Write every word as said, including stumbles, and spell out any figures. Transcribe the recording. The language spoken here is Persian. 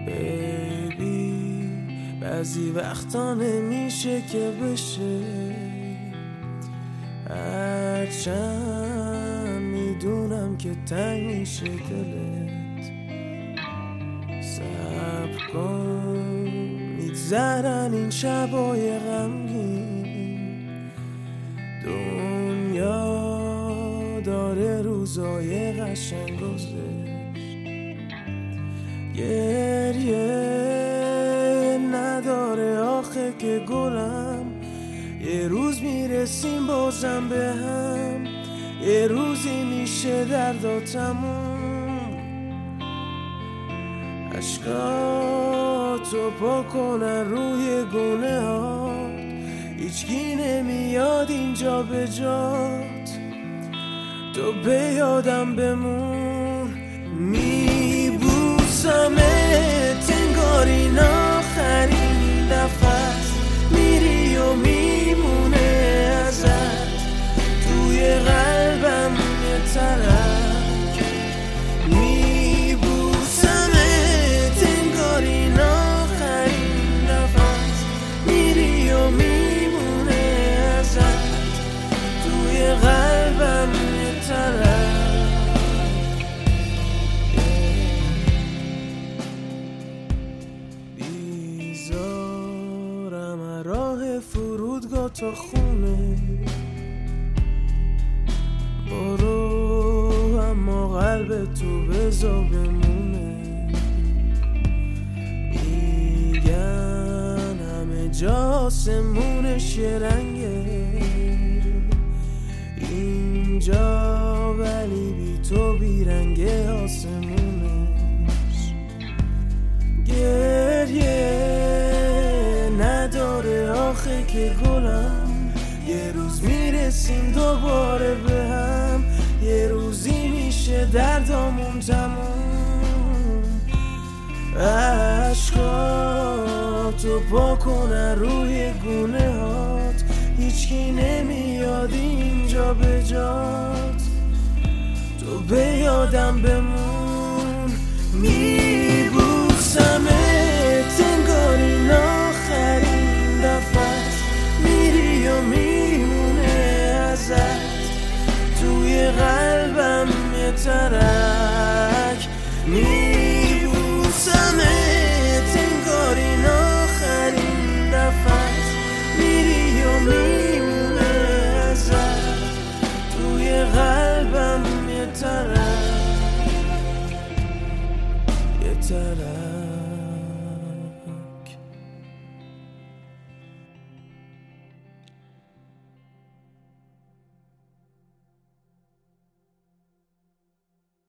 بیبی بعضی وقتا نمیشه که بشه، هرچند میدونم که تنگ میشه دلت. صبر کن میگذرن این شبای غمگین، دنیا داره روزای قشنگ گذشت. گریه نداره آخه که گلم، یه روز میرسیم بازم به هم، یه روزی میشه دردا تموم. عشقاتو پاک کنن روی گونه هات، هیچکی نمیاد اینجا به جات، تو به یادم بمون. میبوسمت انگار این آخرین نفس، میری و میمونه ازت توی قلبم یه ترک. میبوسمت انگار این آخرین نفس، میری و میمونه ازت توی قلبم یه ترک. راه فرودگاه تا خونه برو، اما قلب تو بذار بمونه. میگن همه جا آسمونش یه رنگه اینجا، ولی بی تو بیرنگه آسمونش. گریه نداره آخه که گلم، یه روز میرسیم دوباره به هم، یه روزی میشه دردامون تموم. عشقاتو پاک کنن روی گونه هات، هیچکی نمیاد اینجا به جات، تو به یادم بمون. میبوسمت انگار این آخرین دفعه، میری و میمونه ازت توی قلبم یه ترک. میبوسمت انگار این آخرین دفعه، میری و میمونه ازت توی قلبم یه ترک، یه ترک.